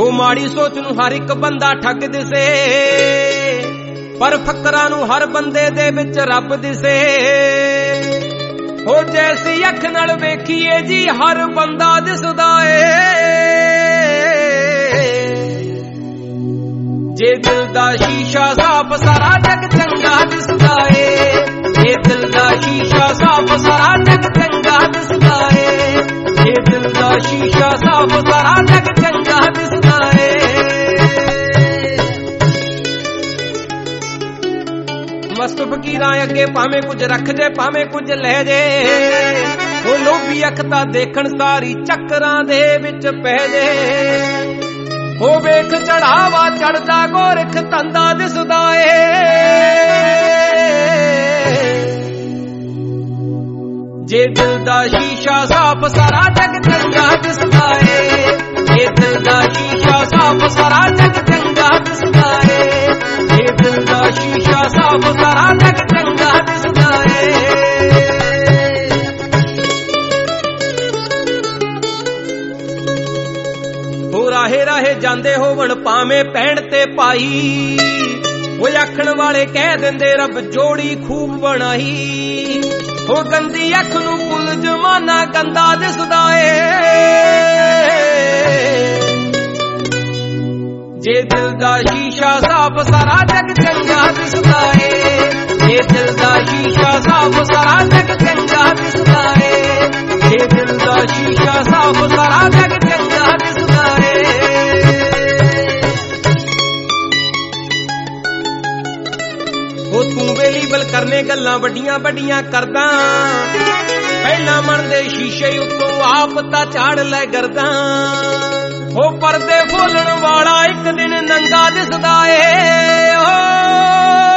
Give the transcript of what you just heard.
हो माड़ी सोच नूं हर एक बंदा ठग दिसे, पर फकरां नूं हर बंदे दे विच रब दिसे। हो जैसी अख नाल वेखीए जी हर बंदा दिसदा ए, जे दिल दा शीशा साफ सारा जग चंगा दिसदा ए, जे दिल दा शीशा साफ सारा जग चंगा दिसदा ए, जे दिल दा शीशा साफ सारा जग चंगा दिसदा ए। मस्त फकीरां अगे भावें कुछ रख जे भावें कुछ लै जे, ओ लोभी अख तां देखण सारी चक्करां दे विच पै जे। हो वेख चढ़ावा चढ़दा गोरख तंदा दिसदा ए, जे दिल दा शीशा साफ सारा जग चंगा दिसदा ए, जे दिल दा शीशा साफ सारा जग चंगा दिसदा ए, जे दिल दा शीशा साफ सारा जग चंगा दिसदा ए। हो राहे राहे जांदे होवण भावें भैण ते भाई, वो आखण वाले कह दिंदे रब जोड़ी खूब बनाई। हो गंदी अख नूं कुल जमाना गंदा दिसदा ए, जे दिल दा शीशा साफ सारा जग चंगा दिसदा ए, जे दिल दा शीशा साफ सारा जग चंगा दिसदा ए, जे दिल दा शीशा साफ सारा जग चंगा दिसदा ए। हो तू वेली बल करने गल्लां वड्डियां वड्डियां करदा, पहला मन दे शीशे उत्तों आप तां झाड़ लै करदा। हो पर्दे खोलण वाला एक दिन नंगा दिसदा ए,